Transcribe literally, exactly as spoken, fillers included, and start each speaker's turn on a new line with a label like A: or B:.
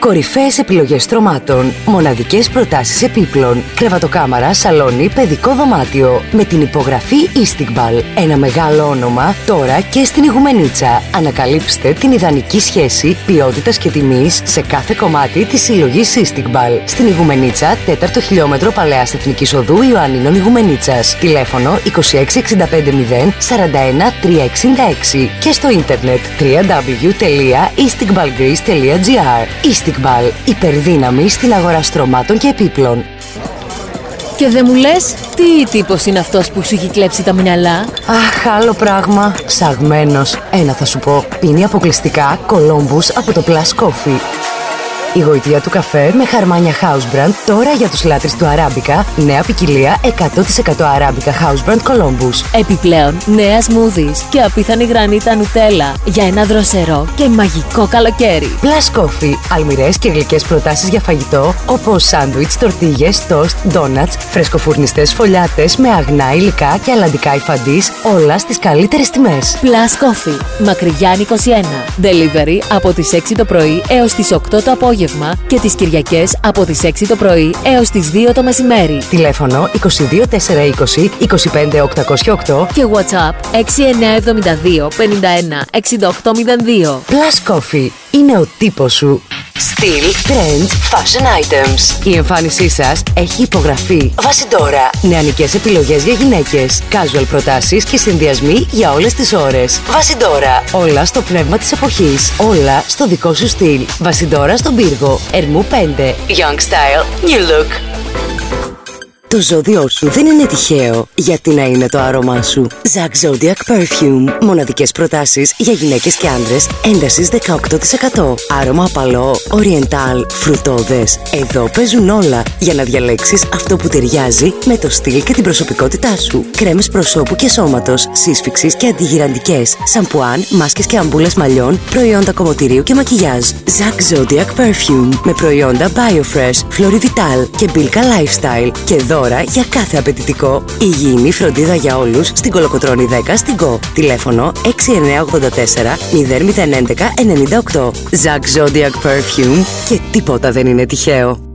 A: Κορυφαίες επιλογές στρωμάτων, μοναδικές προτάσεις επίπλων, κρεβατοκάμαρα, σαλόνι, παιδικό δωμάτιο. Με την υπογραφή Istiqbal. Ένα μεγάλο όνομα τώρα και στην Ιγουμενίτσα. Ανακαλύψτε την ιδανική σχέση ποιότητας και τιμής σε κάθε κομμάτι της συλλογής Istiqbal. Στην Ιγουμενίτσα, τέταρτο χιλιόμετρο Παλαιάς Εθνικής Οδού Ιωαννίνων Ιγουμενίτσας. Τηλέφωνο είκοσι έξι εξήντα πέντε μηδέν σαράντα ένα τριακόσια εξήντα έξι και στο ίντερνετ double-u double-u double-u τελεία istiqbalgreece τελεία gr. Istiqbal. Υπερδύναμη στην αγορά στρωμάτων και επίπλων.
B: Και δεν μου λες τι τύπος είναι αυτός που σου έχει κλέψει τα μυαλά?
A: Αχ, άλλο πράγμα. Ψαγμένος. Ένα θα σου πω. Πίνει αποκλειστικά Columbus από το Plus Coffee. Η γοητεία του καφέ με χαρμάνια House Brand τώρα για τους λάτρεις του Αράμπικα. Νέα ποικιλία εκατό τοις εκατό Αράμπικα House Brand Columbus.
B: Επιπλέον, νέα smoothies και απίθανη γρανίτα νουτέλα για ένα δροσερό και μαγικό καλοκαίρι.
A: Plus Coffee. Αλμυρές και γλυκές προτάσεις για φαγητό όπως σάντουιτς, τορτίγες, toast, donuts, φρεσκοφουρνιστές φωλιάτες με αγνά υλικά και αλλαντικά υφαντής, όλα στις καλύτερες τιμές.
B: Plus Coffee. Μακρυγιάννη είκοσι ένα. Delivery από τις έξι το πρωί έως τις οκτώ το απόγευμα και τις Κυριακές από τις έξι το πρωί έως τις δύο το μεσημέρι.
A: Τηλέφωνο είκοσι δύο τετρακόσια είκοσι είκοσι πέντε οκτακόσια οκτώ
B: και WhatsApp έξι εννιά εβδομήντα δύο πενήντα ένα εξήντα οκτώ μηδέν δύο.
A: Plus Coffee. Είναι ο τύπος σου. Style, trends, fashion items. Η εμφάνισή σας έχει υπογραφεί Βασιντόρα. Νεανικές επιλογές για γυναίκες. Casual προτάσεις και συνδυασμοί για όλες τις ώρες. Βασιντόρα. Όλα στο πνεύμα της εποχής. Όλα στο δικό σου στυλ. Βασιντόρα στον πύργο. Ερμού πέντε. Young style, new look. Το ζώδιό σου δεν είναι τυχαίο. Γιατί να είναι το άρωμά σου. Zack Zodiac Perfume. Μοναδικές προτάσεις για γυναίκες και άντρες έντασης δεκαοκτώ τοις εκατό. Άρωμα απαλό, oriental, φρουτόδες. Εδώ παίζουν όλα για να διαλέξεις αυτό που ταιριάζει με το στυλ και την προσωπικότητά σου. Κρέμες προσώπου και σώματος, σύσφιξης και αντιγυραντικές. Σαμπουάν, μάσκες και αμπούλες μαλλιών, προϊόντα κομμωτηρίου και μακιγιάζ. Zack Zodiac Perfume. Με προϊόντα Biofresh, Florivital και Bilka Lifestyle. Και εδώ για κάθε απαιτητικό. Υγιεινή φροντίδα για όλους στην Κολοκοτρώνη δέκα στην Κο. Τηλέφωνο έξι εννιά ογδόντα τέσσερα μηδέν μηδέν έντεκα ενενήντα οκτώ. Zack Zodiac Perfume. Και τίποτα δεν είναι τυχαίο.